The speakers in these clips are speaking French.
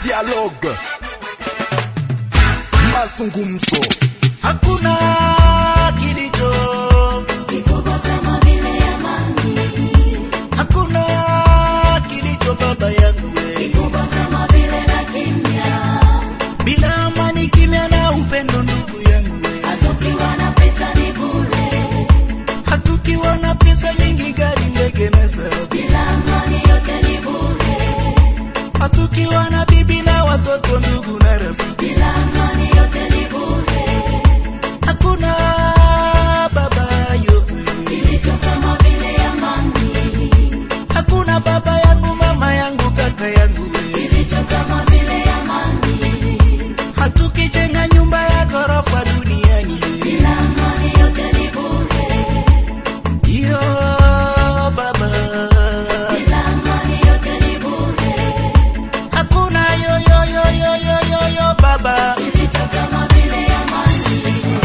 dialogue, mazungumzo. Hakuna kilicho kikubwa kama vile amani. Hakuna kilicho baba yangu we, Kikubwa kama vile na kimya. bila amani kimya na upendo ndugu yangu we. Hatukiwa na pesa ni bure. Hatukiwa na pesa nyingi, gari, ndege na sababu. Bila amani yote ni bure. Hatukiwa na bibi na watoto, ndugu na rafiki. Bila amani yote ni bure. Hakuna baba yote Kilicho kama vile amani. hakuna baba yangu, mama yangu, kaka yangu we. Kilicho kama vile amani. Hatukijenga nyumba ya ghorofa duniani. Bila amani yote ni bure. Iyo baba, Bila amani yote ni bure. hakuna yo baba. Kilicho kama vile amani.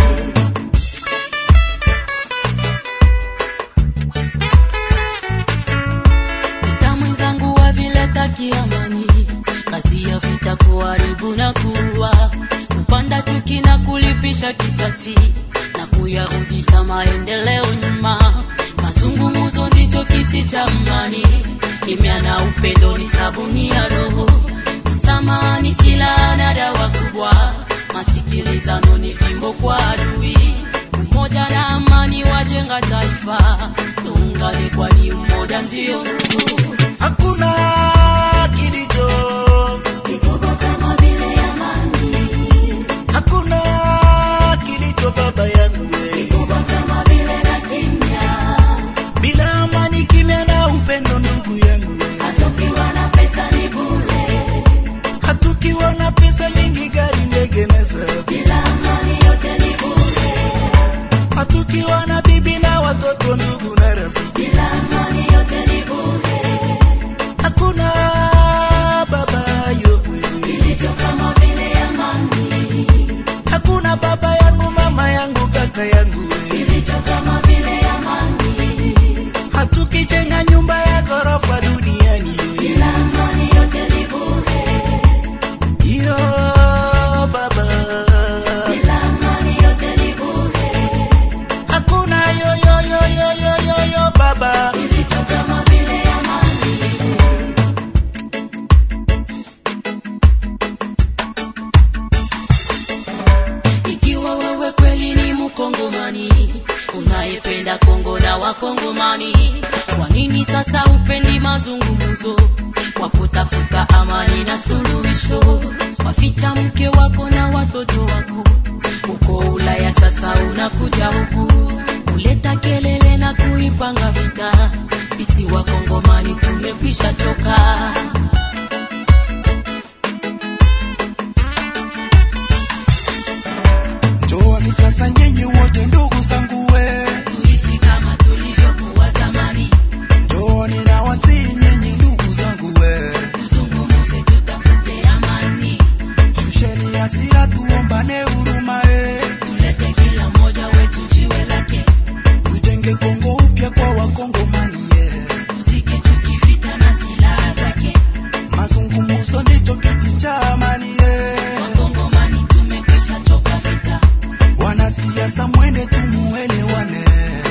Vita mwenzangu wa vile taki amani. Kazi ya vita kuharibu na kuua, kupanda chuki na kulipisha kisasi, na kuyarudisha maendeleo nyuma. Mazungumzo ndicho kiti cha amani. Kimya na upendo ni sabuni ya roho. Msamaha ni silaha na dawa kubwa. Masikilizano ni fimbo kwa adui. Umoja na amani wajenga taifa. Tuungane kwani umoja ndio nguvu. Hakuna kilicho Kikubwa kama vile amani. hakuna kilicho baba yangu we, Kikubwa kama vile na kimya. bila amani kimya na upendo ndugu yangu we. Hatukiwa na pesa ni bure. Hatukiwa na pesa nyingi, gari, ndege na sababu. Bila amani yote ni bure. Hatukiwa na bibi na watoto, ndugu na rafiki. Bila amani yote ni bure. Hakuna baba yote Kilicho kama vile amani. hakuna baba yangu, mama yangu, kaka yangu we. Kilicho kama vile amani. Hatukijenga nyumba ya ghorofa duniani. Bila amani yote ni bure. Iyo baba, Bila amani yote ni bure. hakuna yo baba. Kilicho kama vile amani. Ikiwa wewe kweli ni Mkongomani, unayependa Kongo na Wakongomani, kwa nini sasa upendi mazungumzo kwa kutafuta amani na suluhisho? Waficha mke wako na watoto wako uko Ulaya, sasa unakuja huku kuleta kelele na kuipanga vita. Sisi Wakongomani tumekwisha choka. Njooni sasa nyinyi wote ndugu zangu we, Tuishi kama tulivyokuwa zamani. njooni na wasi nyinyi ndugu zangu we, Tuzungumze, tutafute amani. shusheni hasira tuombane huruma e, Tulete kila mmoja wetu jiwe lake. tujenge Kongo upya kwa Wakongomani ye, Tuzike chuki, vita na silaha zake. mazungumzo ndicho kiti cha amani ye, Wakongomani tumekwisha choka vita. wanasiasa mwende tumuelewane,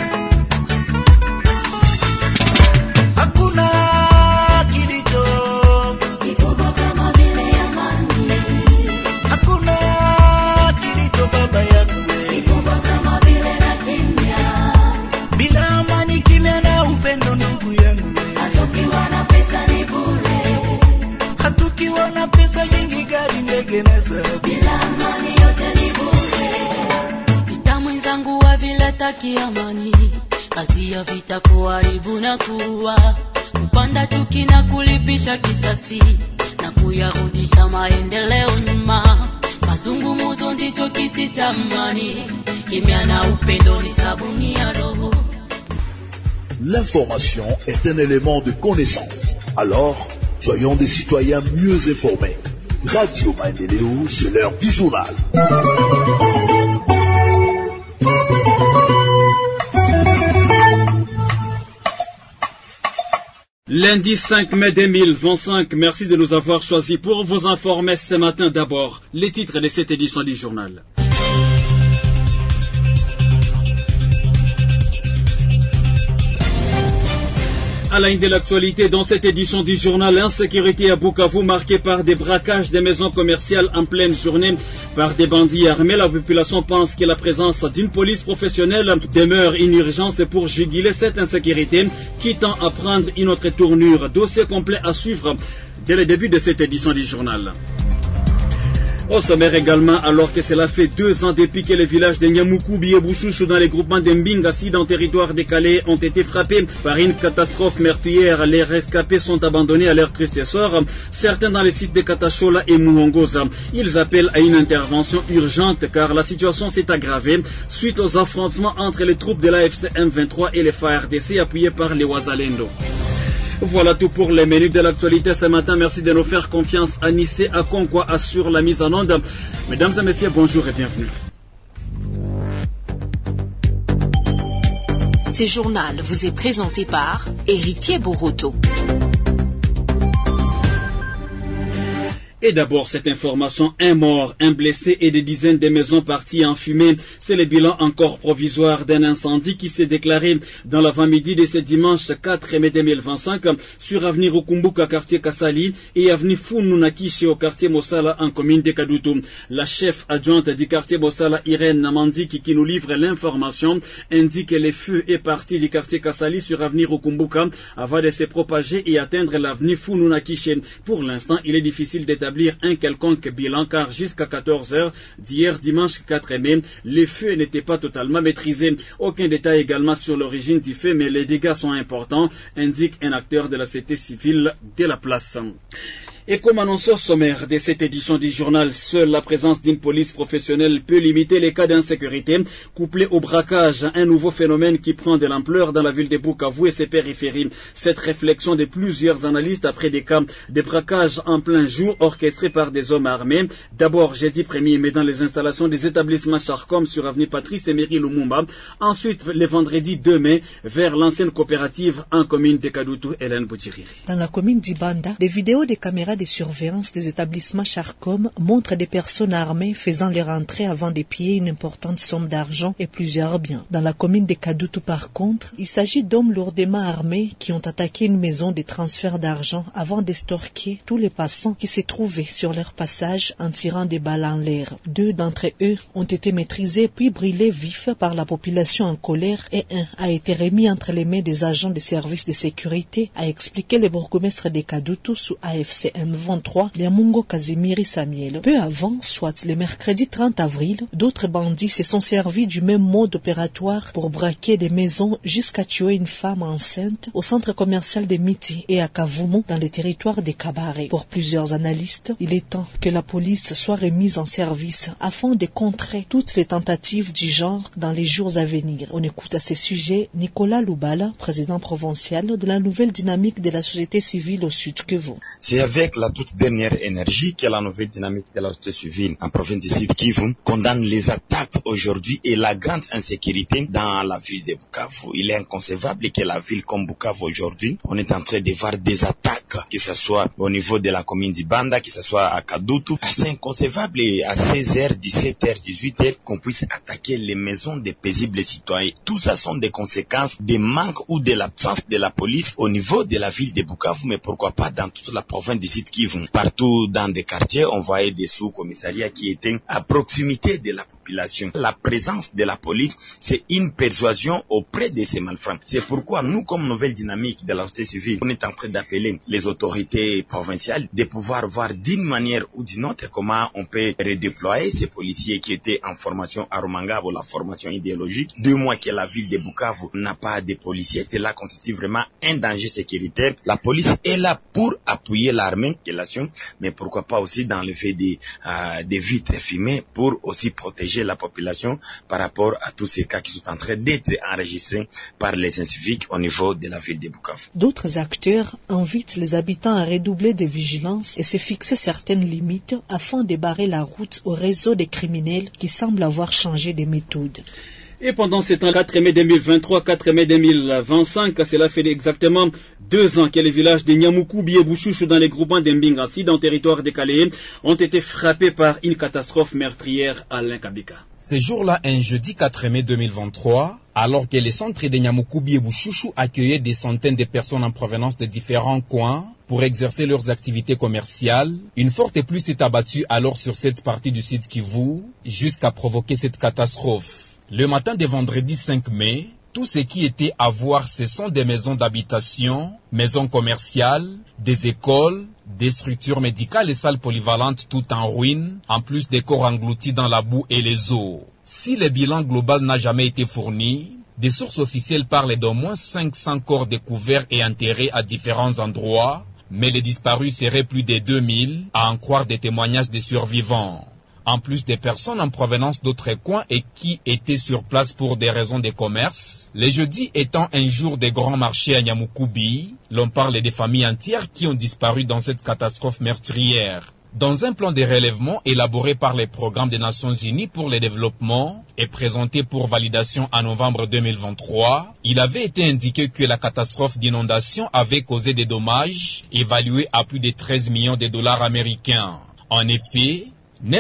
Hakuna kilicho Kikubwa kama vile amani. hakuna kilicho baba yangu we, Kikubwa kama vile na kimya. bila amani kimya na upendo ndugu yangu we. Hatukiwa na pesa ni bure. Hatukiwa na pesa nyingi, gari, ndege na sababu. Bila amani yote ni bure. Vita mwenzangu wa vile taki amani. Kazi ya vita kuharibu na kuua, kupanda chuki na kulipisha kisasi, na kuyarudisha maendeleo nyuma. Mazungumzo ndicho kiti cha amani. Kimya na upendo ni sabuni ya roho. L'information est un élément de connaissance. Alors, soyons des citoyens mieux informés. Radio Maendeleo, c'est l'heure du journal. Lundi 5 mai 2025, merci de nous avoir choisis pour vous informer ce matin. D'abord, les titres de cette édition du journal. À la ligne de l'actualité, dans cette édition du journal, l'insécurité à Bukavu marquée par des braquages des maisons commerciales en pleine journée par des bandits armés. La population pense que la présence d'une police professionnelle demeure une urgence pour juguler cette insécurité qui tend à prendre une autre tournure. Dossier complet à suivre dès le début de cette édition du journal. Au sommaire également, alors que cela fait 2 ans depuis que les villages de Nyamukubi et Bouchouchou dans les groupements de Mbingasi dans le territoire de Calais ont été frappés par une catastrophe meurtrière, les rescapés sont abandonnés à leur triste sort, certains dans les sites de Katachola et Muhongoza. Ils appellent à une intervention urgente car la situation s'est aggravée suite aux affrontements entre les troupes de l'AFC M23 et les FARDC appuyés par les Wazalendo. Voilà tout pour les menus de l'actualité ce matin. Merci de nous faire confiance. Anissé Akonkwa assure la mise en onde. Mesdames et messieurs, bonjour et bienvenue. Ce journal vous est présenté par Héritier Boroto. Et d'abord, cette information, un mort, un blessé et des dizaines de maisons parties en fumée. C'est le bilan encore provisoire d'un incendie qui s'est déclaré dans l'avant-midi de ce dimanche 4 mai 2025 sur avenue Rukumbuka, quartier Kasali, et avenue Fununakishi au quartier Mosala en commune de Kadutu. La chef adjointe du quartier Mosala, Irène Namandiki, qui nous livre l'information, indique que le feu est parti du quartier Kasali sur avenue Rukumbuka avant de se propager et atteindre l'avenue Fununakishi. Pour l'instant, il est difficile d'établir un quelconque bilan car jusqu'à 14h d'hier dimanche 4 mai, les feux n'étaient pas totalement maîtrisés. Aucun détail également sur l'origine du feu, mais les dégâts sont importants, indique un acteur de la société civile de la place. Et comme annoncé au sommaire de cette édition du journal, seule la présence d'une police professionnelle peut limiter les cas d'insécurité, couplé au braquage, un nouveau phénomène qui prend de l'ampleur dans la ville de Bukavu et ses périphéries. Cette réflexion de plusieurs analystes après des cas de braquage en plein jour orchestrés par des hommes armés, d'abord jeudi 1er mai dans les installations des établissements Charcom sur avenue Patrice Emery Lumumba, ensuite le vendredi 2 mai vers l'ancienne coopérative en commune de Kadutu, Hélène Boutiriri. Dans la commune d'Ibanda, des vidéos des caméras de surveillance des établissements Charcom montrent des personnes armées faisant leur entrée avant de piller une importante somme d'argent et plusieurs biens. Dans la commune de Kadutu, par contre, il s'agit d'hommes lourdement armés qui ont attaqué une maison de transfert d'argent avant d'estorquer tous les passants qui se trouvaient sur leur passage en tirant des balles en l'air. 2 d'entre eux ont été maîtrisés puis brûlés vifs par la population en colère et un a été remis entre les mains des agents des services de sécurité, a expliqué le bourgmestre de Kadutu sous AFC M23, Liamungo Kazimiri Samuel. Peu avant, soit le mercredi 30 avril, d'autres bandits se sont servis du même mode opératoire pour braquer des maisons jusqu'à tuer une femme enceinte au centre commercial de Miti et à Kavumu dans le territoire de Kabare. Pour plusieurs analystes, il est temps que la police soit remise en service afin de contrer toutes les tentatives du genre dans les jours à venir. On écoute à ce sujet Nicolas Loubala, président provincial de la nouvelle dynamique de la société civile au Sud Kivu. C'est avec la toute dernière énergie que la nouvelle dynamique de la société civile en province du Sud Kivu condamne les attaques aujourd'hui et la grande insécurité dans la ville de Bukavu. Il est inconcevable que la ville comme Bukavu aujourd'hui, on est en train de voir des attaques, que ce soit au niveau de la commune d'Ibanda, que ce soit à Kadutu. C'est inconcevable à 16h, 17h, 18h qu'on puisse attaquer les maisons des paisibles citoyens. Tout ça sont des conséquences des manques ou de l'absence de la police au niveau de la ville de Bukavu, mais pourquoi pas dans toute la province du Sud Kivu. Partout dans des quartiers, on voyait des sous-commissariats qui étaient à proximité de la population. La présence de la police, c'est une persuasion auprès de ces malfrats. C'est pourquoi nous, comme nouvelle dynamique de la société civile, on est en train d'appeler les autorités provinciales de pouvoir voir d'une manière ou d'une autre comment on peut redéployer ces policiers qui étaient en formation à Rumangabo, la formation idéologique. 2 mois que la ville de Bukavu n'a pas de policiers, cela constitue vraiment un danger sécuritaire. La police est là pour appuyer l'armée, mais pourquoi pas aussi d'enlever des vitres fumées pour aussi protéger la population par rapport à tous ces cas qui sont en train d'être enregistrés par les inciviques au niveau de la ville de Bukavu. D'autres acteurs invitent les habitants à redoubler de vigilance et se fixer certaines limites afin de barrer la route au réseau des criminels qui semblent avoir changé de méthode. Et pendant ces temps, 4 mai 2023, 4 mai 2025, cela fait exactement 2 ans que les villages de Nyamoukubi et Bouchouchou dans les groupements d'Mbingasi, dans le territoire de Calais, ont été frappés par une catastrophe meurtrière à l'Inkabika. Ce jour-là, un jeudi 4 mai 2023, alors que les centres de Nyamoukubi et Bouchouchou accueillaient des centaines de personnes en provenance de différents coins pour exercer leurs activités commerciales, une forte pluie s'est abattue alors sur cette partie du sud Kivu, jusqu'à provoquer cette catastrophe. Le matin de vendredi 5 mai, tout ce qui était à voir, ce sont des maisons d'habitation, maisons commerciales, des écoles, des structures médicales et salles polyvalentes tout en ruine, en plus des corps engloutis dans la boue et les eaux. Si le bilan global n'a jamais été fourni, des sources officielles parlent d'au moins 500 corps découverts et enterrés à différents endroits, mais les disparus seraient plus de 2000, à en croire des témoignages des survivants. En plus des personnes en provenance d'autres coins et qui étaient sur place pour des raisons de commerce, le jeudi étant un jour de grand marché à Nyamoukubi, l'on parle des familles entières qui ont disparu dans cette catastrophe meurtrière. Dans un plan de relèvement élaboré par le Programme des Nations Unies pour le développement et présenté pour validation en novembre 2023, il avait été indiqué que la catastrophe d'inondation avait causé des dommages évalués à plus de 13 millions de dollars américains. En effet,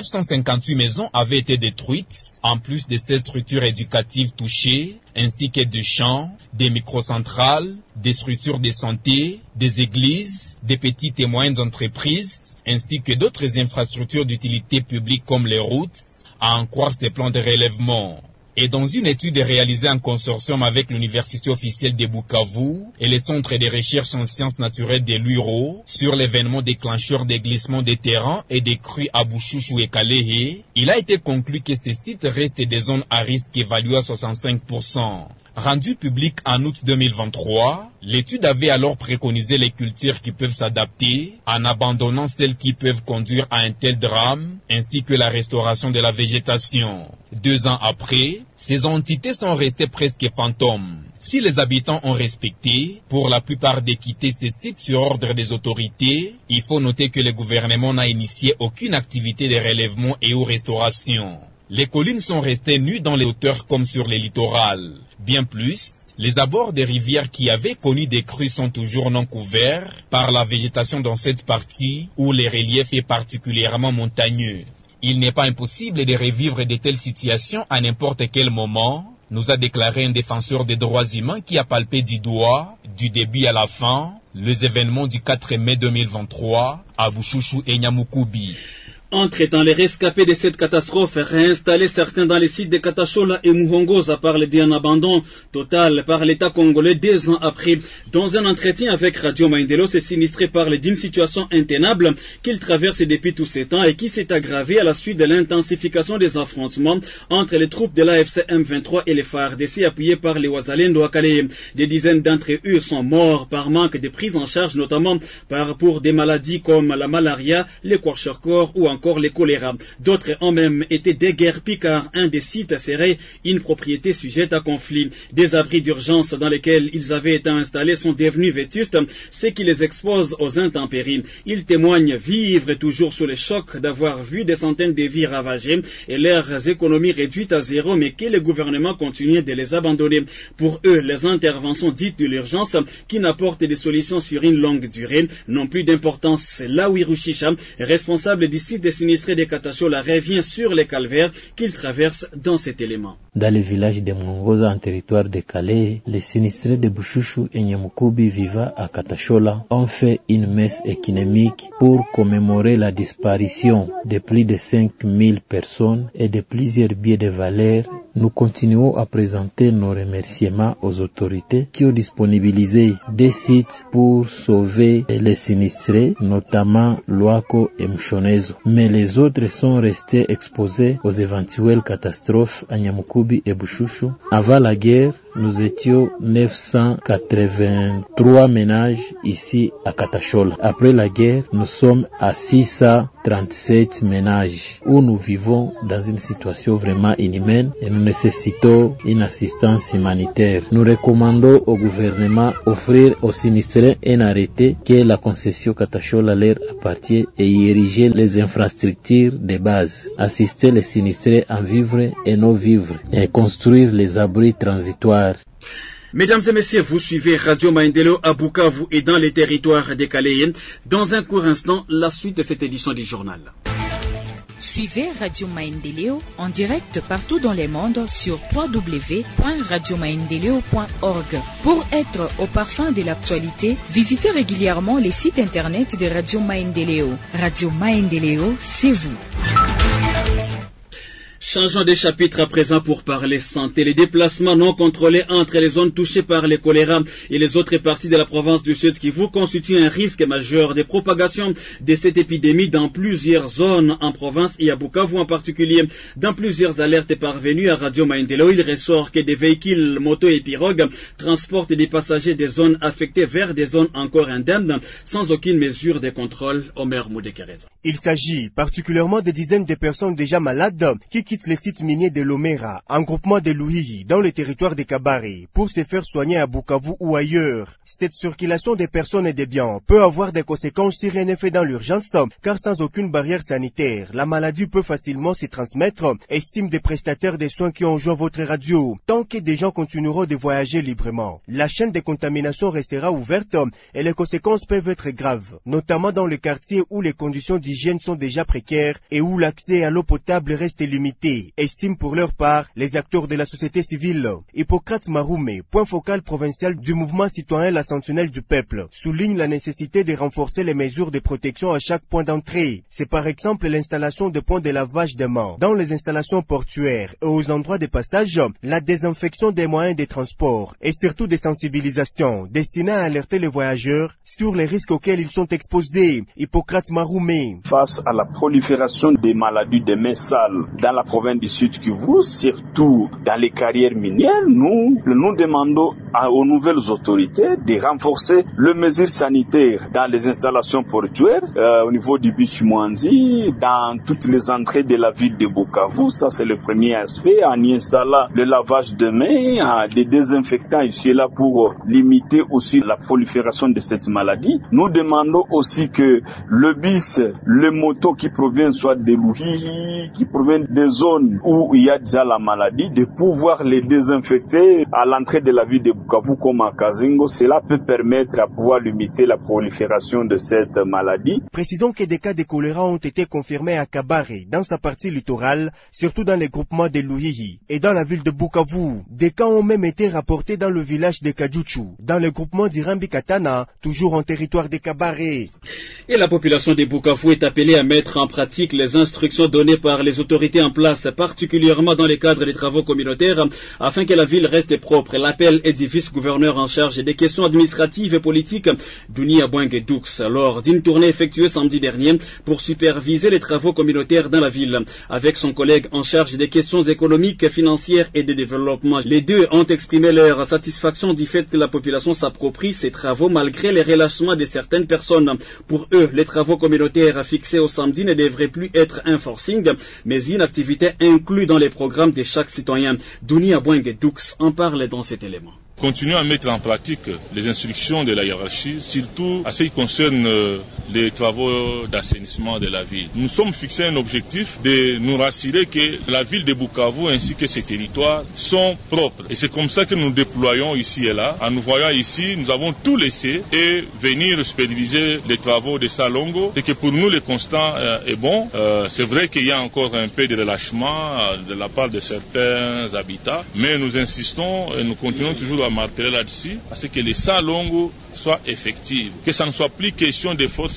958 maisons avaient été détruites, en plus de 16 structures éducatives touchées, ainsi que des champs, des microcentrales, des structures de santé, des églises, des petites et moyennes entreprises, ainsi que d'autres infrastructures d'utilité publique comme les routes, à en croire ces plans de relèvement. Et dans une étude réalisée en consortium avec l'Université officielle de Bukavu et le Centre de recherche en sciences naturelles de l'URO sur l'événement déclencheur des glissements des terrains et des crues à Bouchouchou et Kalehe, il a été conclu que ces sites restent des zones à risque évaluées à 65%. Rendue publique en août 2023, l'étude avait alors préconisé les cultures qui peuvent s'adapter en abandonnant celles qui peuvent conduire à un tel drame, ainsi que la restauration de la végétation. 2 ans après, ces entités sont restées presque fantômes. Si les habitants ont respecté, pour la plupart de quitter ces sites sur ordre des autorités, il faut noter que le gouvernement n'a initié aucune activité de relèvement et ou restauration. Les collines sont restées nues dans les hauteurs comme sur les littorales. Bien plus, les abords des rivières qui avaient connu des crues sont toujours non couverts par la végétation dans cette partie où le relief est particulièrement montagneux. Il n'est pas impossible de revivre de telles situations à n'importe quel moment, nous a déclaré un défenseur des droits humains qui a palpé du doigt, du début à la fin, les événements du 4 mai 2023 à Bouchouchou et Nyamoukubi. Entre-temps, les rescapés de cette catastrophe réinstallés certains dans les sites de Katachola et Muhongoza parlent d'un abandon total par l'État congolais 2 ans après. Dans un entretien avec Radio Maindelo, ces sinistrés parlent d'une situation intenable qu'ils traversent depuis tous ces temps et qui s'est aggravée à la suite de l'intensification des affrontements entre les troupes de l'AFC M23 et les FARDC appuyés par les Wazalendo à Calais. Des dizaines d'entre eux sont morts par manque de prise en charge, notamment pour des maladies comme la malaria, le kwashiorkor ou encore les choléra. D'autres ont même été déguerpis car un des sites serait une propriété sujette à conflit. Des abris d'urgence dans lesquels ils avaient été installés sont devenus vétustes, ce qui les expose aux intempéries. Ils témoignent vivre toujours sous le choc d'avoir vu des centaines de vies ravagées et leurs économies réduites à zéro, mais que le gouvernement continue de les abandonner. Pour eux, les interventions dites de l'urgence qui n'apportent des solutions sur une longue durée n'ont plus d'importance. Laoui Rushisha, responsable du site des sinistrés de Katachola, revient sur les calvaires qu'ils traversent dans cet élément. Dans le village de Muhongoza en territoire de Calais, les sinistrés de Bouchouchou et Nyamoukubi vivant à Katachola ont fait une messe économique pour commémorer la disparition de plus de 5000 personnes et de plusieurs biens de valeur. Nous continuons à présenter nos remerciements aux autorités qui ont disponibilisé des sites pour sauver les sinistrés, notamment Loako et Mshonezo. Mais les autres sont restés exposés aux éventuelles catastrophes à Nyamoukubi et Bouchouchou. Avant la guerre, nous étions 983 ménages ici à Katachola. Après la guerre, nous sommes à 637 ménages où nous vivons dans une situation vraiment inhumaine et nous nécessitons une assistance humanitaire. Nous recommandons au gouvernement d'offrir aux sinistrés un arrêté que la concession Katachola leur appartient et y ériger les infrastructures de base, assister les sinistrés en vivre et non vivre et construire les abris transitoires. Mesdames et messieurs, vous suivez Radio Maendeleo à Bukavu et dans les territoires décalés. Dans un court instant, la suite de cette édition du journal. Suivez Radio Maendeleo en direct partout dans le monde sur www.radiomaendeleo.org. Pour être au parfum de l'actualité, visitez régulièrement les sites internet de Radio Maendeleo. Radio Maendeleo, c'est vous. Changeons de chapitre à présent pour parler santé. Les déplacements non contrôlés entre les zones touchées par le choléra et les autres parties de la province du Sud Kivu constituent un risque majeur de propagation de cette épidémie dans plusieurs zones en province et à Bukavu en particulier. Dans plusieurs alertes parvenues à Radio Maendeleo, il ressort que des véhicules, motos et pirogues transportent des passagers des zones affectées vers des zones encore indemnes sans aucune mesure de contrôle. Omer Moudekereza. Il s'agit particulièrement de dizaines de personnes déjà malades qui quittent les sites miniers de Lomera, en groupement de Louhihi, dans le territoire de Kabare, pour se faire soigner à Bukavu ou ailleurs. Cette circulation des personnes et des biens peut avoir des conséquences si rien n'est fait dans l'urgence, car sans aucune barrière sanitaire, la maladie peut facilement se transmettre, estime des prestataires des soins qui ont joint votre radio, tant que des gens continueront de voyager librement. La chaîne de contamination restera ouverte et les conséquences peuvent être graves, notamment dans les quartiers où les conditions d'hygiène sont déjà précaires et où l'accès à l'eau potable reste limité, estiment pour leur part les acteurs de la société civile. Hippocrate Maroumé, point focal provincial du mouvement citoyen La Sentinelle du Peuple, souligne la nécessité de renforcer les mesures de protection à chaque point d'entrée. C'est par exemple l'installation de points de lavage des mains dans les installations portuaires et aux endroits de passage, la désinfection des moyens de transport et surtout des sensibilisations destinées à alerter les voyageurs sur les risques auxquels ils sont exposés. Hippocrate Maroumé. Face à la prolifération des maladies des mains sales dans la province du Sud Kivu, surtout dans les carrières minières, nous demandons aux nouvelles autorités de renforcer les mesures sanitaires dans les installations portuaires, au niveau du Bichumwanzi, dans toutes les entrées de la ville de Bukavu. Ça, c'est le premier aspect, en y installant le lavage de mains, des désinfectants ici et là pour limiter aussi la prolifération de cette maladie. Nous demandons aussi que le bis, les motos qui proviennent soit de Louhihi, qui proviennent des zones où il y a déjà la maladie, de pouvoir les désinfecter à l'entrée de la ville de Bukavu comme à Kazingo. Cela peut permettre à pouvoir limiter la prolifération de cette maladie. Précisons que des cas de choléra ont été confirmés à Kabare, dans sa partie littorale, surtout dans les groupements de Louhihi et dans la ville de Bukavu. Des cas ont même été rapportés dans le village de Kajuchu, dans le groupement d'Irambi Katana, toujours en territoire de Kabare. Et la population de Bukavu est appelée à mettre en pratique les instructions données par les autorités en place, particulièrement dans le cadre des travaux communautaires, afin que la ville reste propre. L'appel est du vice-gouverneur en charge des questions administratives et politiques, Dunia Bwenge Dux, lors d'une tournée effectuée samedi dernier pour superviser les travaux communautaires dans la ville. Avec son collègue en charge des questions économiques, financières et de développement, les deux ont exprimé leur satisfaction du fait que la population s'approprie ces travaux malgré les relâchements de certaines personnes. Pour eux, les travaux communautaires fixés au samedi ne devraient plus être un forcing, mais une activité inclue dans les programmes de chaque citoyen. Dunia Bwenge Dux en parle dans cet élément. Continuons à mettre en pratique les instructions de la hiérarchie, surtout à ce qui concerne les travaux d'assainissement de la ville. Nous sommes fixés un objectif de nous rassurer que la ville de Bukavu ainsi que ses territoires sont propres. Et c'est comme ça que nous déployons ici et là. En nous voyant ici, nous avons tout laissé et venir superviser les travaux de Salongo. C'est que pour nous, le constat est bon. C'est vrai qu'il y a encore un peu de relâchement de la part de certains habitats, mais nous insistons et nous continuons toujours à marteler là-dessus, à ce que les Salongo soient effectifs, que ça ne soit plus question de forcing,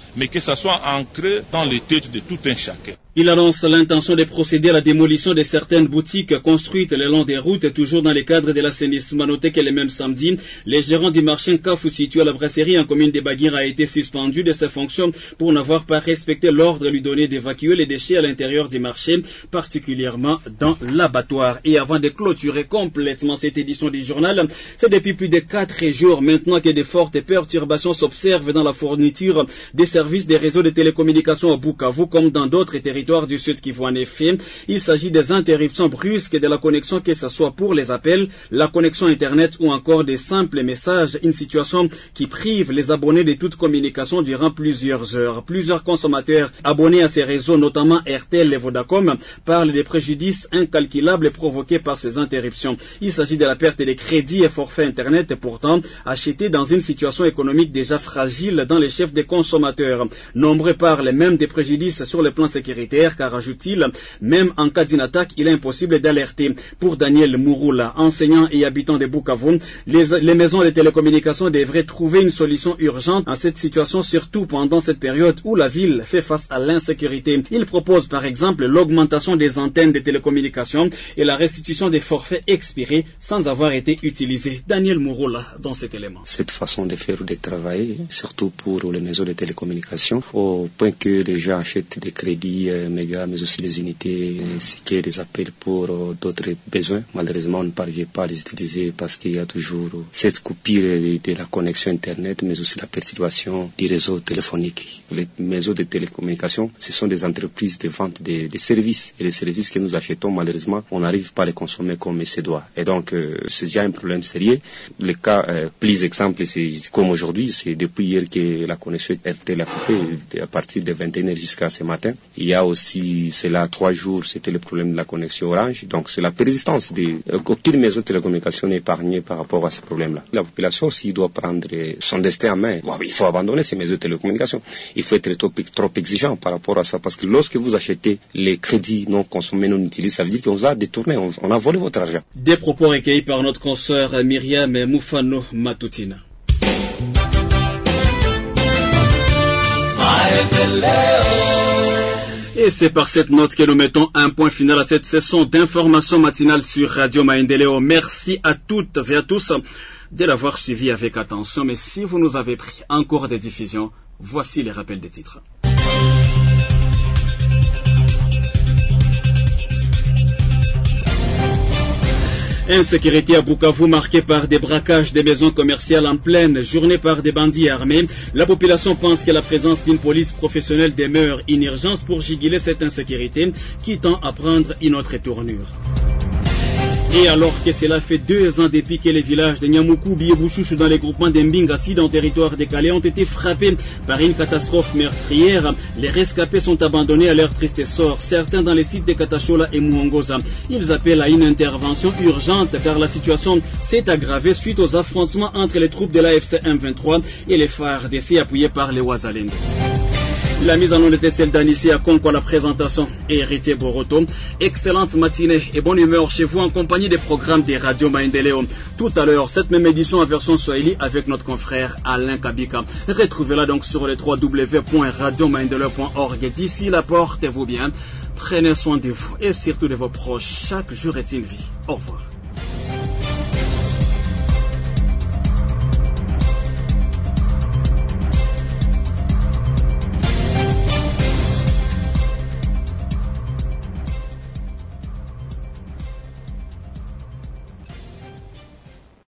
mais que ça soit ancré dans les têtes de tout un chacun. Il annonce l'intention de procéder à la démolition de certaines boutiques construites le long des routes, toujours dans le cadre de l'assainissement. Notez que le même samedi, les gérants du marché Nkafou situé à la brasserie en commune de Baguira a été suspendu de ses fonctions pour n'avoir pas respecté l'ordre lui donné d'évacuer les déchets à l'intérieur du marché, particulièrement dans l'abattoir. Et avant de clôturer complètement cette édition du journal, c'est depuis plus de 4 jours maintenant que de fortes perturbations s'observent dans la fourniture des services des réseaux de télécommunications à Bukavu comme dans d'autres territoires du Sud Kivu. En effet, il s'agit des interruptions brusques de la connexion, que ce soit pour les appels, la connexion Internet ou encore des simples messages, une situation qui prive les abonnés de toute communication durant plusieurs heures. Plusieurs consommateurs abonnés à ces réseaux, notamment RTL et Vodacom, parlent des préjudices incalculables provoqués par ces interruptions. Il s'agit de la perte des crédits et forfaits Internet, pourtant achetés dans une situation économique déjà fragile dans les chefs des consommateurs. Nombreux parlent même des préjudices sur le plan sécuritaire, car, ajoute-t-il, même en cas d'une attaque, il est impossible d'alerter. Pour Daniel Mouroula, enseignant et habitant de Bukavu, les maisons de télécommunications devraient trouver une solution urgente à cette situation, surtout pendant cette période où la ville fait face à l'insécurité. Il propose par exemple l'augmentation des antennes de télécommunications et la restitution des forfaits expirés sans avoir été utilisés. Daniel Mouroula dans cet élément. Cette façon de faire de travailler, surtout pour les maisons de télécommunications, au point que les gens achètent des crédits méga, mais aussi des unités, ainsi que des appels pour d'autres besoins. Malheureusement, on ne parvient pas à les utiliser parce qu'il y a toujours cette coupure de la connexion Internet, mais aussi la perturbation du réseau téléphonique. Les maisons de télécommunications, ce sont des entreprises de vente de services. Et les services que nous achetons, malheureusement, on n'arrive pas à les consommer comme il se doit. Et donc, c'est déjà un problème sérieux. Le cas plus exemple, c'est comme aujourd'hui, c'est depuis hier que la connexion RTL a coupé à partir de 21h jusqu'à ce matin. Il y a aussi, c'est là 3 jours, c'était le problème de la connexion Orange. Donc, c'est la persistance aucune maison de télécommunication n'est épargnée par rapport à ce problème-là. La population aussi doit prendre son destin en main. Bon, il faut abandonner ces maisons de télécommunication. Il faut être trop exigeant par rapport à ça, parce que lorsque vous achetez les crédits non consommés, non utilisés, ça veut dire qu'on vous a détourné, on a volé votre argent. Des propos recueillis par notre consoeur Myriam Moufano Matutina. Et c'est par cette note que nous mettons un point final à cette session d'information matinale sur Radio Maendeleo. Merci à toutes et à tous de l'avoir suivi avec attention. Mais si vous nous avez pris en cours de diffusion, voici les rappels des titres. Insécurité à Bukavu marquée par des braquages des maisons commerciales en pleine journée par des bandits armés. La population pense que la présence d'une police professionnelle demeure une urgence pour juguler cette insécurité qui tend à prendre une autre tournure. Et alors que cela fait 2 ans depuis que les villages de Nyamukoubi et Bouchouchou dans les groupements d'Mbingasi dans le territoire de Calais ont été frappés par une catastrophe meurtrière, les rescapés sont abandonnés à leur triste sort, certains dans les sites de Katachola et Muongoza. Ils appellent à une intervention urgente car la situation s'est aggravée suite aux affrontements entre les troupes de l'AFC M23 et les FARDC appuyés par les Ouazalendo. La mise en onde était celle d'Anissi à Conco à la présentation et Héritier Boroto. Excellente matinée et bonne humeur chez vous en compagnie des programmes des radios Maendeleo. Tout à l'heure, cette même édition en version Swahili avec notre confrère Alain Kabika. Retrouvez-la donc sur les www.radiomaendeleo.org. D'ici là, portez-vous bien, prenez soin de vous et surtout de vos proches. Chaque jour est une vie. Au revoir.